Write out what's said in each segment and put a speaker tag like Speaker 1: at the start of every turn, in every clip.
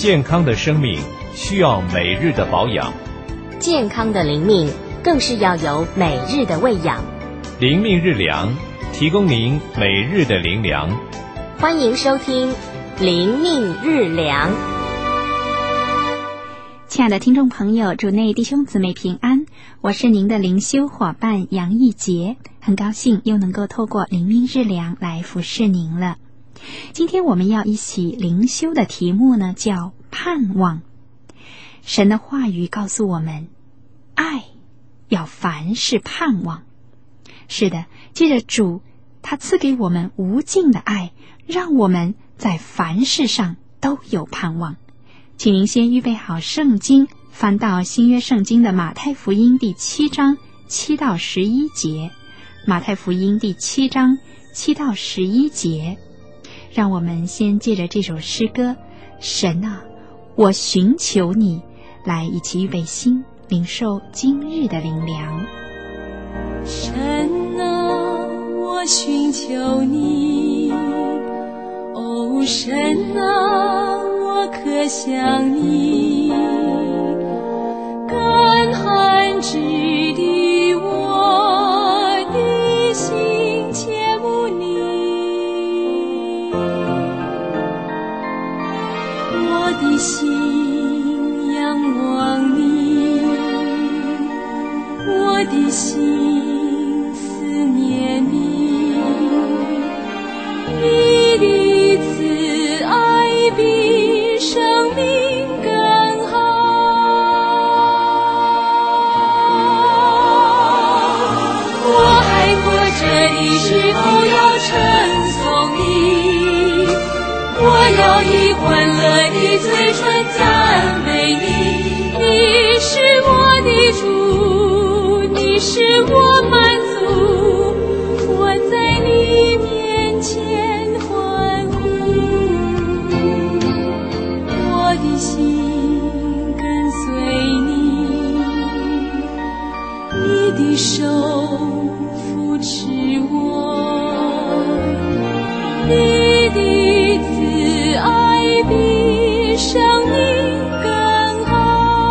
Speaker 1: 健康的生命需要每日的保养，
Speaker 2: 健康的灵命更是要有每日的喂养。
Speaker 1: 灵命日粮，提供您每日的灵粮。
Speaker 2: 欢迎收听灵命日粮。
Speaker 3: 亲爱的听众朋友，主内弟兄姊妹平安，我是您的灵修伙伴杨义杰，很高兴又能够透过灵命日粮来服侍您了。今天我们要一起灵修的题目呢，叫盼望。神的话语告诉我们，爱要凡事盼望。是的，借着主他赐给我们无尽的爱，让我们在凡事上都有盼望。请您先预备好圣经，翻到新约圣经的马太福音第7章7到11节。马太福音第7章7到11节，让我们先借着这首诗歌，神啊，我寻求你，来一起预备心，领受今日的灵粮。
Speaker 4: 神啊，我寻求你，哦，神啊，我渴想你，干旱之地，我的心切慕你，我的心仰望你，我的心思念你，你的慈爱比生命更好。我还活着的时候要称颂你，我要以欢乐的嘴唇赞美你，你是我的主，你是我满足，我在你面前欢呼，我的心跟随你，你的手扶持我，你的慈爱比生命更好。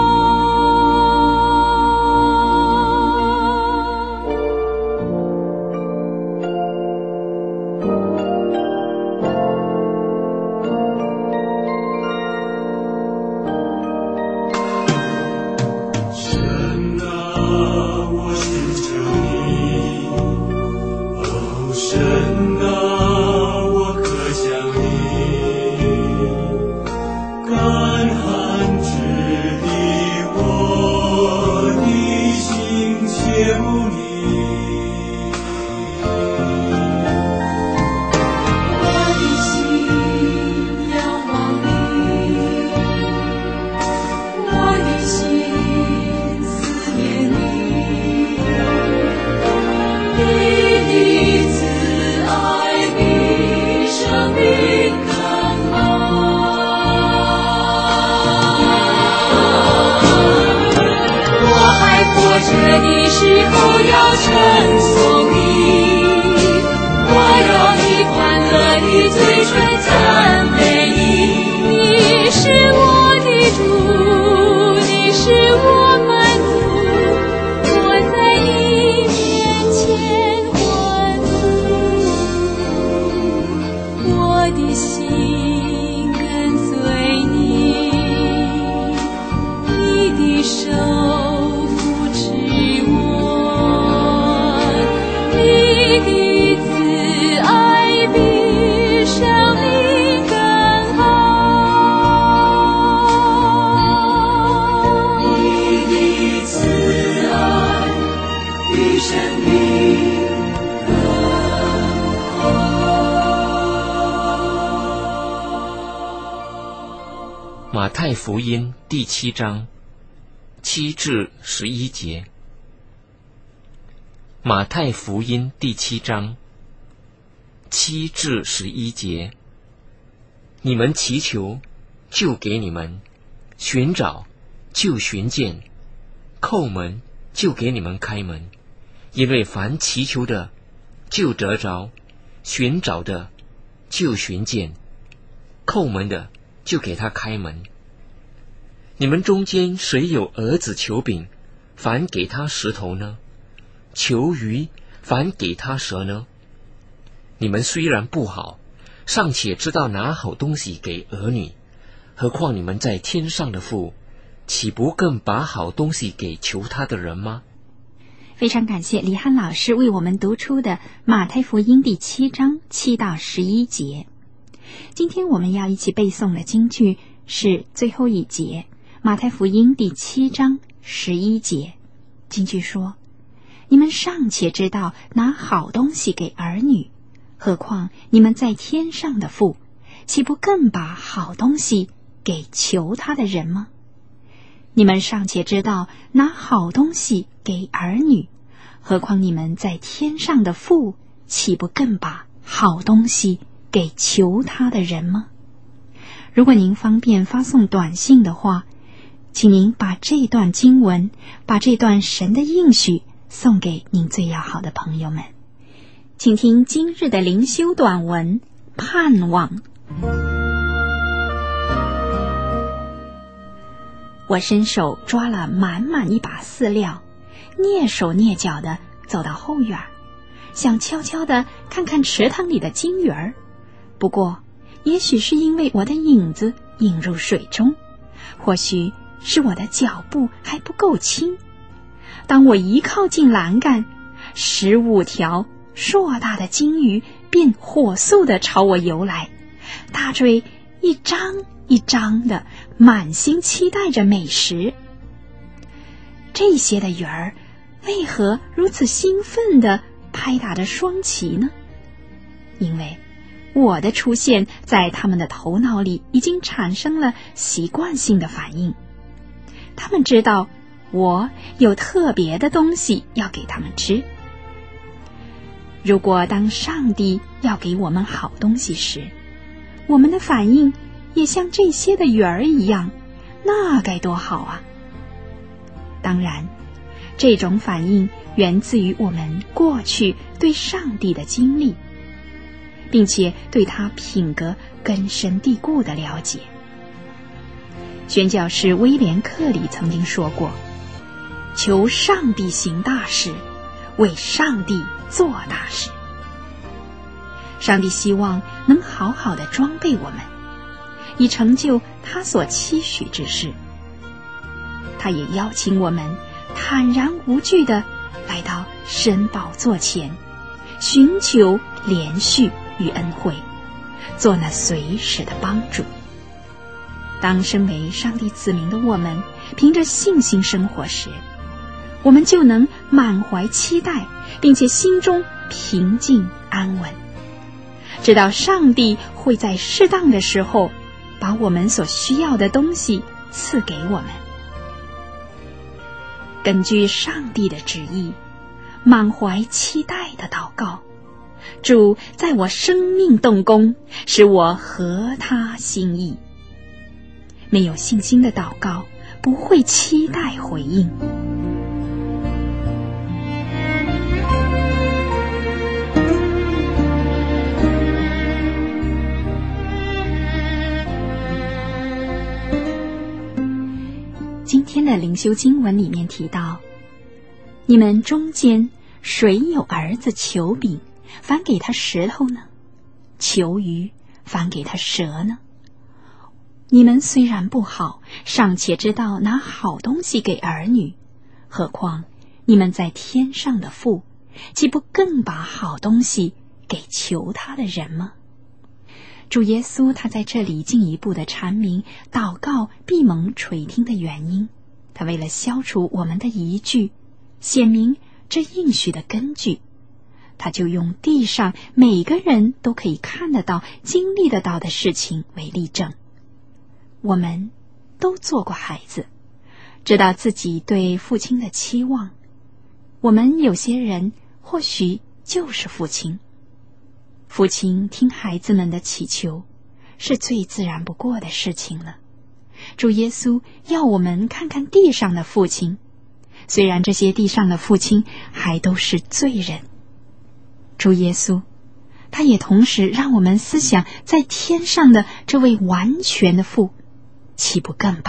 Speaker 5: 马太福音第7章7至11节。马太福音第7章7至11节。你们祈求，就给你们；寻找，就寻见；叩门，就给你们开门。因为凡祈求的，就得着；寻找的，就寻见；叩门的，就给他开门。 你们中间谁有儿子求饼，反给他石头呢？求鱼，反给他蛇呢？你们虽然不好，尚且知道拿好东西给儿女，何况你们在天上的父，岂不更把好东西给求他的人吗？
Speaker 3: 非常感谢李翰老师为我们读出的马太福音第7章7到11节。今天我们要一起背诵的经句是最后一节，马太福音第7章11节。经句说：你们尚且知道拿好东西给儿女，何况你们在天上的父，岂不更把好东西给求他的人吗？你们尚且知道拿好东西给儿女，何况你们在天上的父，岂不更把好东西给求他的人吗？如果您方便发送短信的话，请您把这段经文，把这段神的应许送给您最要好的朋友们。请听今日的灵修短文，盼望。我伸手抓了满满一把饲料，蹑手蹑脚地走到后院，想悄悄地看看池塘里的金鱼儿。不过也许是因为我的影子映入水中，或许是我的脚步还不够轻，当我一靠近栏杆，15条硕大的金鱼便火速地朝我游来，大嘴一张一张的，满心期待着美食。这些的鱼儿为何如此兴奋地拍打着双旗呢？因为我的出现在他们的头脑里已经产生了习惯性的反应，他们知道我有特别的东西要给他们吃。如果当上帝要给我们好东西时，我们的反应也像这些的鱼儿一样，那该多好啊！当然，这种反应源自于我们过去对上帝的经历，并且对他品格根深蒂固的了解。宣教士威廉·克里曾经说过：求上帝行大事，为上帝做大事。上帝希望能好好的装备我们，以成就他所期许之事。他也邀请我们坦然无惧地来到神宝座前，寻求连续与恩惠，做那随时的帮助。当身为上帝子民的我们凭着信心生活时，我们就能满怀期待，并且心中平静安稳，知道上帝会在适当的时候把我们所需要的东西赐给我们。根据上帝的旨意，满怀期待的祷告，主在我生命动工，使我合他心意。没有信心的祷告不会期待回应。今天的灵修经文里面提到，你们中间谁有儿子求饼，反给他石头呢？求鱼，反给他蛇呢？你们虽然不好，尚且知道拿好东西给儿女，何况你们在天上的父，岂不更把好东西给求他的人吗？主耶稣他在这里进一步的阐明祷告必蒙垂听的原因，他为了消除我们的疑惧，显明这应许的根据，他就用地上每个人都可以看得到经历得到的事情为例证。我们都做过孩子，知道自己对父亲的期望，我们有些人或许就是父亲。父亲听孩子们的祈求是最自然不过的事情了。主耶稣要我们看看地上的父亲，虽然这些地上的父亲还都是罪人，主耶稣他也同时让我们思想在天上的这位完全的父，岂不更把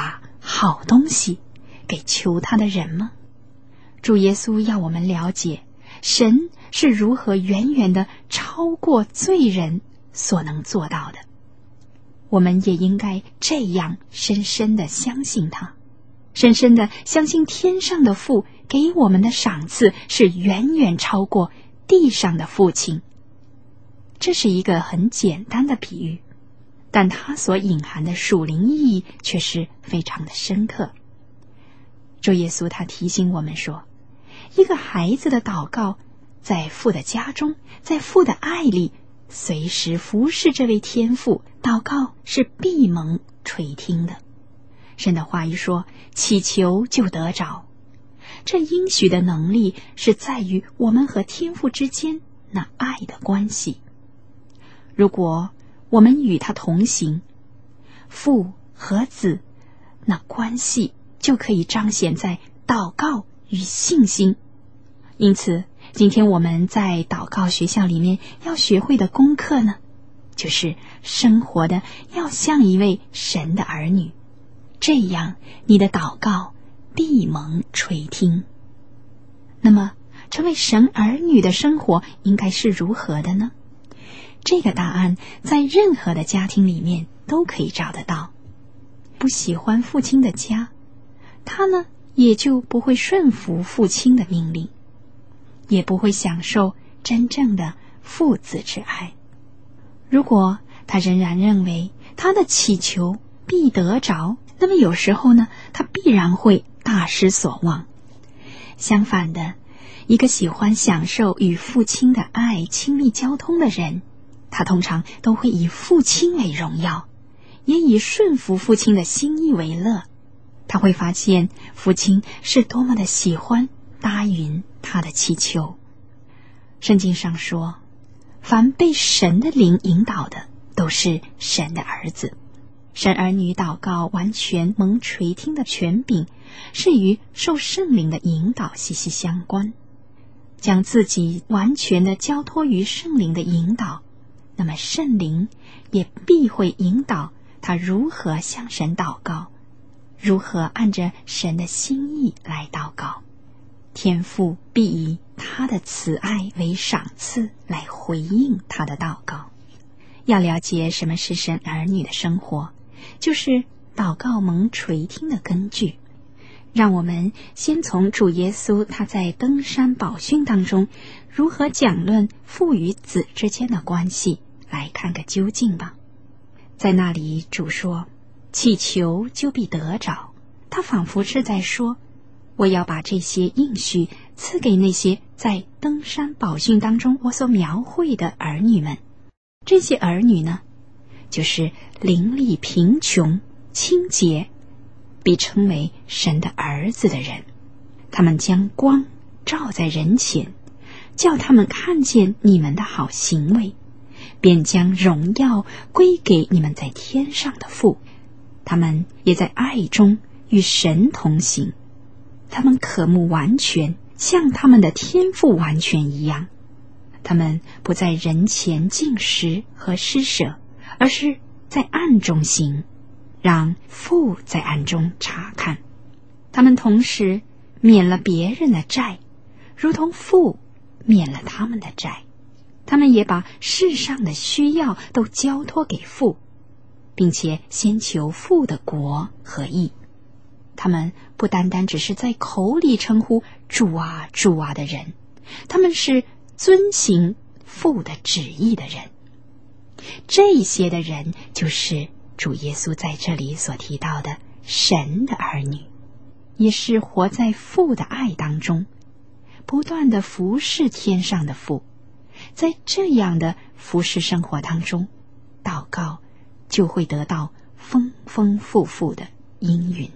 Speaker 3: 好东西给求他的人吗？主耶稣要我们了解神是如何远远的超过罪人所能做到的，我们也应该这样深深的相信他，深深的相信天上的父给我们的赏赐是远远超过地上的父亲。这是一个很简单的比喻，但它所隐含的属灵意义却是非常的深刻。主耶稣他提醒我们说，一个孩子的祷告在父的家中，在父的爱里，随时服侍这位天父，祷告是闭蒙垂听的。神的话语说，祈求就得着。这应许的能力是在于我们和天父之间那爱的关系。如果我们与他同行，父和子，那关系就可以彰显在祷告与信心。因此今天我们在祷告学校里面要学会的功课呢，就是生活的要像一位神的儿女，这样你的祷告必蒙垂听。那么成为神儿女的生活应该是如何的呢？这个答案在任何的家庭里面都可以找得到。不喜欢父亲的家，他呢也就不会顺服父亲的命令，也不会享受真正的父子之爱。如果他仍然认为他的祈求必得着，那么有时候呢，他必然会大失所望。相反的，一个喜欢享受与父亲的爱亲密交通的人，他通常都会以父亲为荣耀，也以顺服父亲的心意为乐。他会发现父亲是多么的喜欢答允他的祈求。圣经上说，凡被神的灵引导的，都是神的儿子。神儿女祷告完全蒙垂听的权柄，是与受圣灵的引导息息相关。将自己完全的交托于圣灵的引导，那么圣灵也必会引导他如何向神祷告，如何按着神的心意来祷告。天父必以他的慈爱为赏赐来回应他的祷告。要了解什么是神儿女的生活，就是祷告蒙垂听的根据。让我们先从主耶稣他在登山宝训当中如何讲论父与子之间的关系来看个究竟吧。在那里主说，祈求就必得着。他仿佛是在说，我要把这些应许赐给那些在登山宝训当中我所描绘的儿女们。这些儿女呢，就是灵力贫穷、清洁，被称为神的儿子的人。他们将光照在人前，叫他们看见你们的好行为，便将荣耀归给你们在天上的父。他们也在爱中与神同行，他们渴慕完全，像他们的天父完全一样。他们不在人前进食和施舍，而是在暗中行，让父在暗中查看。他们同时免了别人的债，如同父免了他们的债。他们也把世上的需要都交托给父，并且先求父的国和义。他们不单单只是在口里称呼主啊主啊的人，他们是遵行父的旨意的人。这些的人就是主耶稣在这里所提到的神的儿女，也是活在父的爱当中，不断的服侍天上的父。在这样的服侍生活当中，祷告就会得到丰丰富富的应允。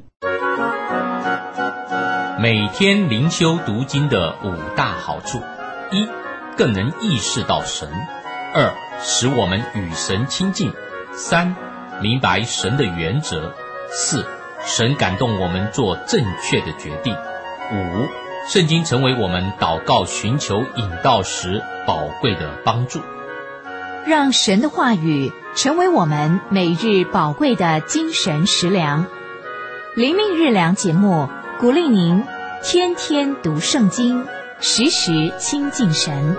Speaker 1: 每天灵修读经的5大好处：一、更能意识到神；二、使我们与神亲近；三、明白神的原则；四、神感动我们做正确的决定；五、圣经成为我们祷告寻求引导时宝贵的帮助。
Speaker 6: 让神的话语成为我们每日宝贵的精神食粮。 灵命日粮节目鼓励您天天读圣经，时时亲近神。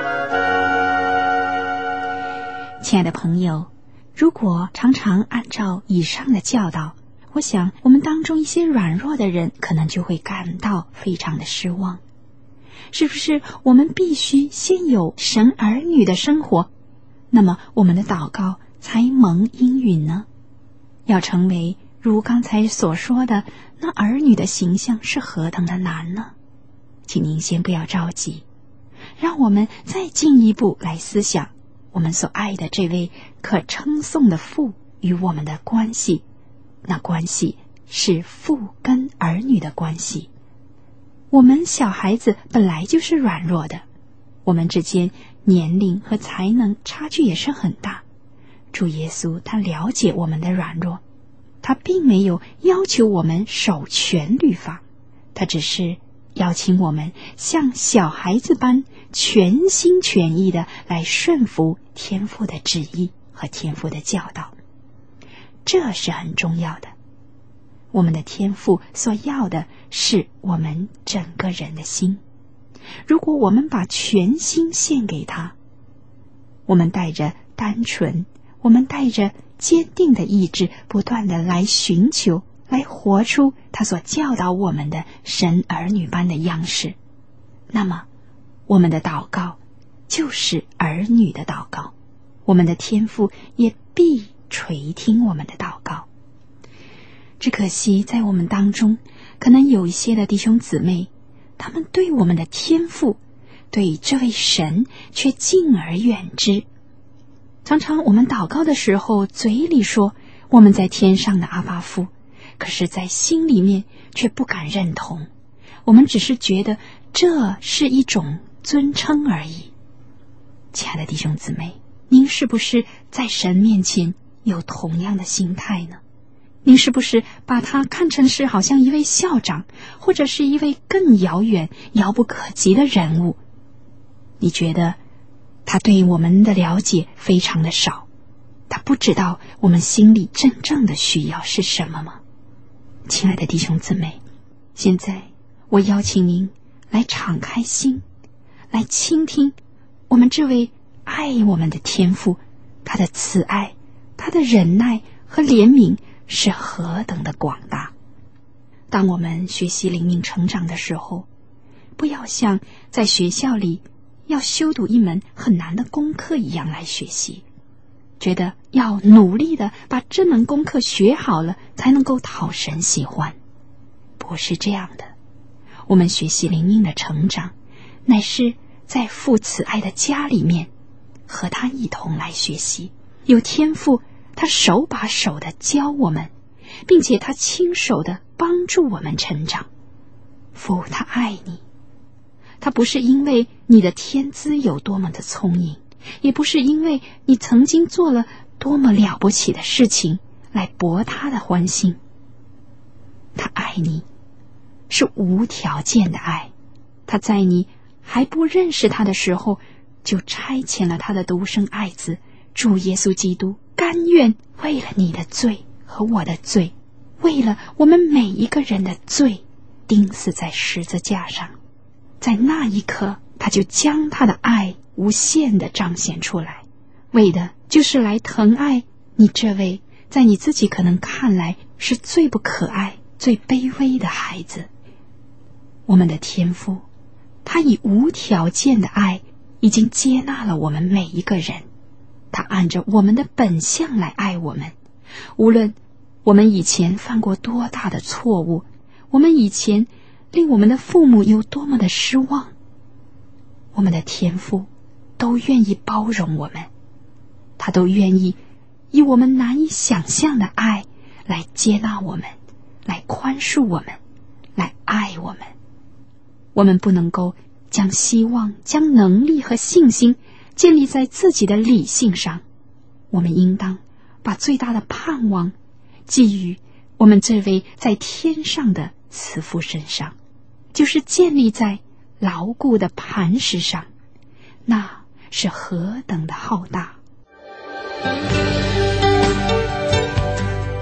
Speaker 3: 亲爱的朋友，如果常常按照以上的教导，我想我们当中一些软弱的人可能就会感到非常的失望。是不是我们必须先有神儿女的生活，那么我们的祷告才蒙应允呢？要成为如刚才所说的那儿女的形象是何等的难呢？请您先不要着急，让我们再进一步来思想我们所爱的这位可称颂的父与我们的关系。那关系是父跟儿女的关系。我们小孩子本来就是软弱的，我们之间年龄和才能差距也是很大。主耶稣他了解我们的软弱，他并没有要求我们守全律法，他只是邀请我们像小孩子般全心全意的来顺服天父的旨意和天父的教导。这是很重要的。我们的天父所要的是我们整个人的心。如果我们把全心献给他，我们带着单纯，我们带着坚定的意志，不断的来寻求，来活出他所教导我们的神儿女般的样式，那么我们的祷告就是儿女的祷告，我们的天父也必垂听我们的祷告。只可惜在我们当中，可能有一些的弟兄姊妹，他们对我们的天父，对这位神却敬而远之。常常我们祷告的时候，嘴里说我们在天上的阿爸父，可是在心里面却不敢认同。我们只是觉得这是一种尊称而已。亲爱的弟兄姊妹，您是不是在神面前有同样的心态呢？您是不是把他看成是好像一位校长，或者是一位更遥远遥不可及的人物？你觉得他对我们的了解非常的少，他不知道我们心里真正的需要是什么吗？亲爱的弟兄姊妹，现在我邀请您来敞开心，来倾听我们这位爱我们的天父，他的慈爱，他的忍耐和怜悯是何等的广大。当我们学习灵命成长的时候，不要像在学校里要修读一门很难的功课一样来学习，觉得要努力的把这门功课学好了才能够讨神喜欢。不是这样的，我们学习灵命的成长，乃是在父慈爱的家里面和他一同来学习。有天父他手把手的教我们，并且他亲手的帮助我们成长。父他爱你，他不是因为你的天资有多么的聪颖，也不是因为你曾经做了多么了不起的事情来博他的欢心。他爱你是无条件的爱，他在你还不认识他的时候，就差遣了他的独生爱子主耶稣基督，甘愿为了你的罪和我的罪，为了我们每一个人的罪，钉死在十字架上。在那一刻，他就将他的爱无限地彰显出来，为的就是来疼爱你这位在你自己可能看来是最不可爱、最卑微的孩子。我们的天父，他以无条件的爱已经接纳了我们每一个人，他按着我们的本相来爱我们。无论我们以前犯过多大的错误，我们以前令我们的父母有多么的失望，我们的天父都愿意包容我们，他都愿意以我们难以想象的爱来接纳我们，来宽恕我们，来爱我们。我们不能够将希望、将能力和信心建立在自己的理性上，我们应当把最大的盼望寄予我们这位在天上的慈父身上，就是建立在牢固的磐石上，那是何等的浩大。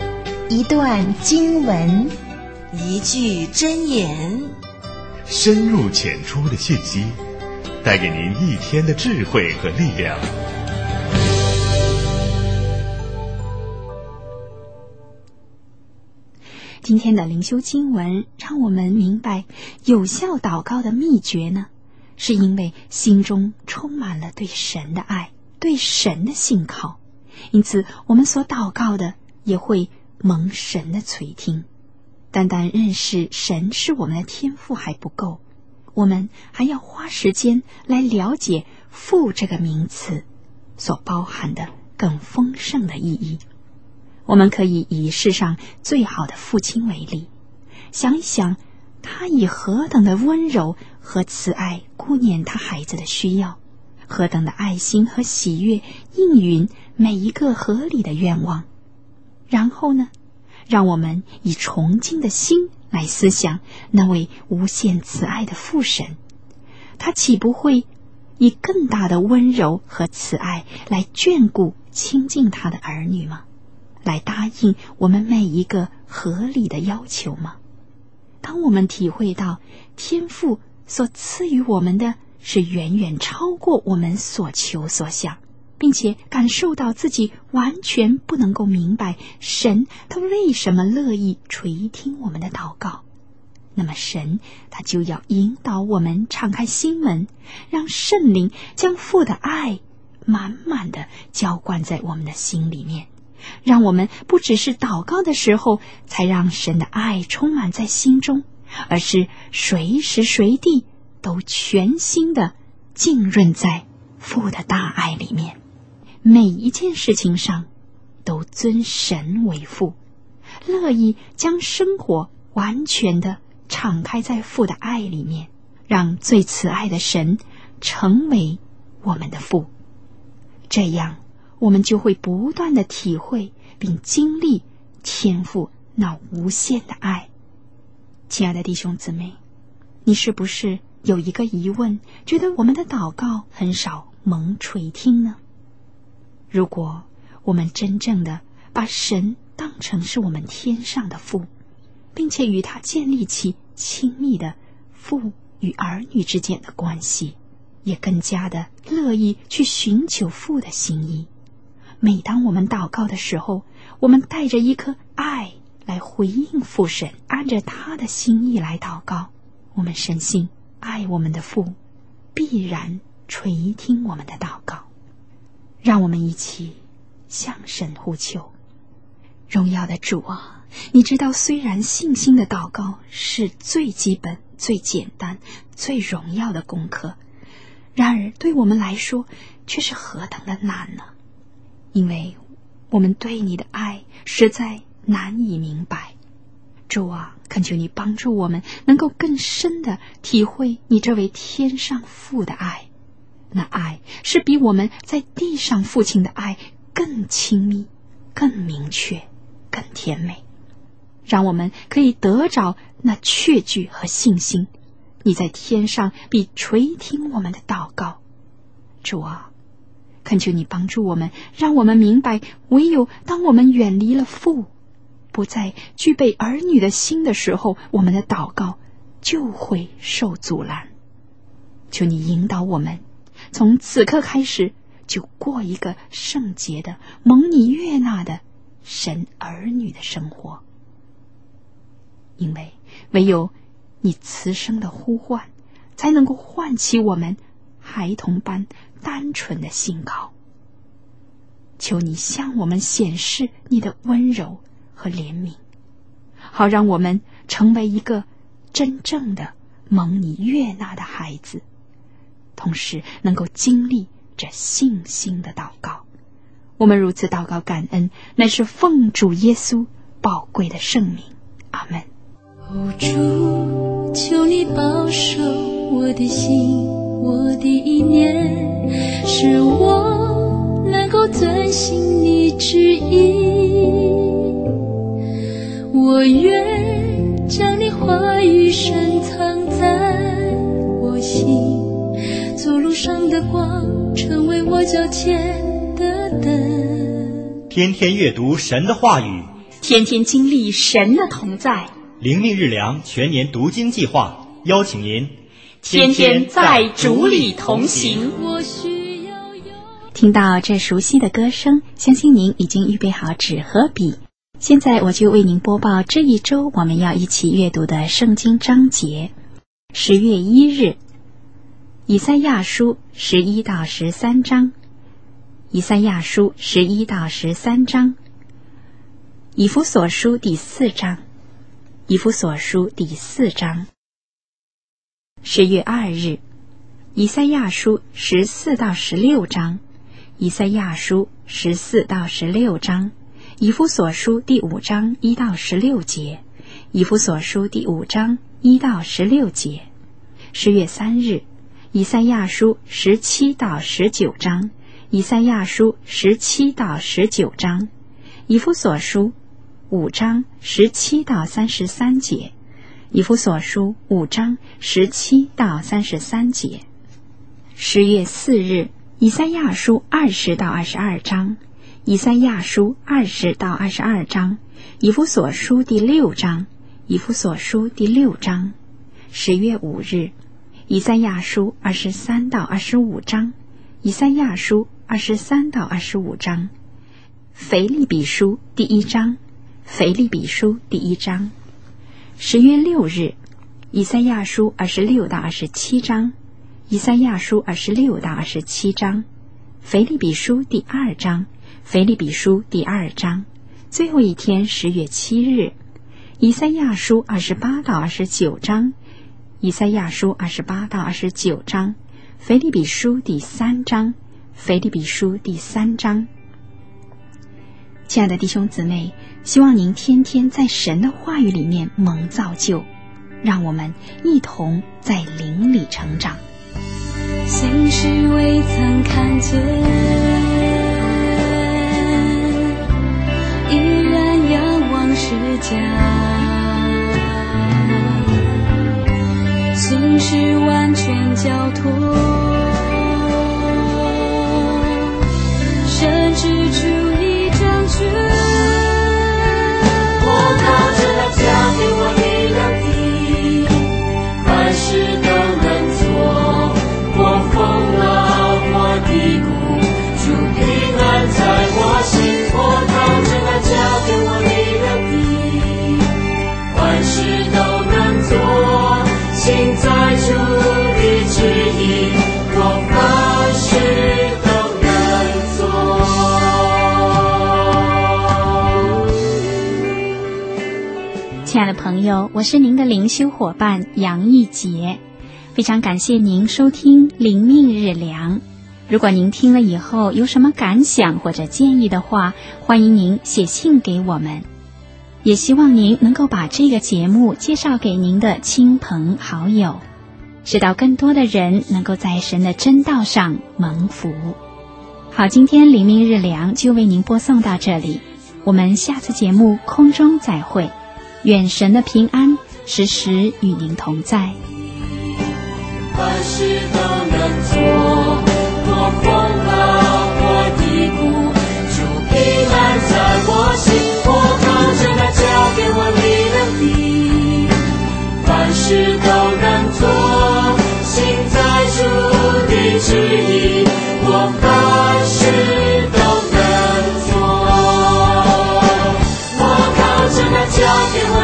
Speaker 6: 一段经文，
Speaker 7: 一句箴言，
Speaker 8: 深入浅出的信息，带给您一天的智慧和力量。
Speaker 3: 今天的灵修经文让我们明白，有效祷告的秘诀呢，是因为心中充满了对神的爱，对神的信靠，因此我们所祷告的也会蒙神的垂听。单单认识神是我们的天父还不够，我们还要花时间来了解父这个名词所包含的更丰盛的意义。我们可以以世上最好的父亲为例，想一想他以何等的温柔和慈爱顾念他孩子的需要，何等的爱心和喜悦应允每一个合理的愿望。然后呢，让我们以崇敬的心来思想那位无限慈爱的父神，他岂不会以更大的温柔和慈爱来眷顾亲近他的儿女吗？来答应我们每一个合理的要求吗？当我们体会到天父所赐予我们的是远远超过我们所求所想，并且感受到自己完全不能够明白神他为什么乐意垂听我们的祷告，那么神他就要引导我们敞开心门，让圣灵将父的爱满满的浇灌在我们的心里面，让我们不只是祷告的时候才让神的爱充满在心中，而是随时随地都全心的浸润在父的大爱里面，每一件事情上都尊神为父，乐意将生活完全的敞开在父的爱里面，让最慈爱的神成为我们的父。这样我们就会不断的体会并经历天父那无限的爱。亲爱的弟兄姊妹，你是不是有一个疑问，觉得我们的祷告很少蒙垂听呢？如果我们真正的把神当成是我们天上的父，并且与他建立起亲密的父与儿女之间的关系，也更加的乐意去寻求父的心意。每当我们祷告的时候，我们带着一颗爱来回应父神，按着他的心意来祷告，我们深信爱我们的父必然垂听我们的祷告。让我们一起向神呼求。荣耀的主啊，你知道虽然信心的祷告是最基本、最简单、最荣耀的功课，然而对我们来说却是何等的难呢？因为我们对你的爱实在难以明白。主啊，恳求你帮助我们能够更深地体会你这位天上父的爱，那爱是比我们在地上父亲的爱更亲密、更明确、更甜美，让我们可以得着那确据和信心，你在天上必垂听我们的祷告。主啊，恳求你帮助我们，让我们明白，唯有当我们远离了父，不再具备儿女的心的时候，我们的祷告就会受阻拦。求你引导我们，从此刻开始就过一个圣洁的、蒙你悦纳的神儿女的生活。因为唯有你慈声的呼唤，才能够唤起我们孩童般单纯的信靠。求你向我们显示你的温柔和怜悯，好让我们成为一个真正的蒙你悦纳的孩子，同时能够经历这信心的祷告。我们如此祷告感恩，乃是奉主耶稣宝贵的圣名。阿们。
Speaker 4: 主，求你保守我的心，我的意念，使我能够遵行你旨意。我愿将你话语深藏在我心，走路上的光，成为我脚前的灯。
Speaker 9: 天天阅读神的话语，
Speaker 3: 天天经历神的同在。
Speaker 9: 灵命日粮全年读经计划邀请您
Speaker 3: 天天在主里同行。听到这熟悉的歌声，相信您已经预备好纸和笔。现在我就为您播报这一周我们要一起阅读的圣经章节。10月1日，以赛亚书11到13章，以赛亚书11到13章，以弗所书第4章，以弗所书第4章。10月2日，以赛亚书14到16章，以赛亚书14到16章，以弗所书第5章1到16节，以弗所书第5章1到16节。10月3日，以赛亚书17到19章，以赛亚书17到19章，以弗所书5章17到33节，以弗所书5章17到33节。10月4日，以赛亚书20到22章，以赛亚书20到22章，以弗所书第6章，以弗所书第6章。10月5日，以赛亚书23到25章，以赛亚书23到25章。腓立比书第1章，腓立比书第1章。10月6日，以赛亚书26到27章，以赛亚书26到27章。腓立比书第2章，腓立比书第2章。最后一天10月7日，以赛亚书28到29章，以赛亚书28到29章。腓立比书第3章，腓立比书第3章。亲爱的弟兄姊妹，希望您天天在神的话语里面蒙造就，让我们一同在灵里成长。
Speaker 4: 心事未曾看见，依然仰望世家，心事完全交托，甚至出一张卷，我靠着他加给我力量的，凡事都能做，我风浪我低谷，主平安在我心，我靠着他加给我力量的，凡事都能做，心在主的旨意，我凡事都能
Speaker 3: 做。亲爱的朋友，我是您的灵修伙伴杨义杰，非常感谢您收听灵命日粮。如果您听了以后有什么感想或者建议的话，欢迎您写信给我们。也希望您能够把这个节目介绍给您的亲朋好友，使到更多的人能够在神的真道上蒙福。好，今天灵命日粮就为您播送到这里，我们下次节目空中再会，愿神的平安时时与您同在。
Speaker 4: 凡事都能做，我风浪我低谷，主平安在我心，我靠着他加给我力量的，凡事都能做，心在主的旨意，我凡事都能做，我靠着他加给我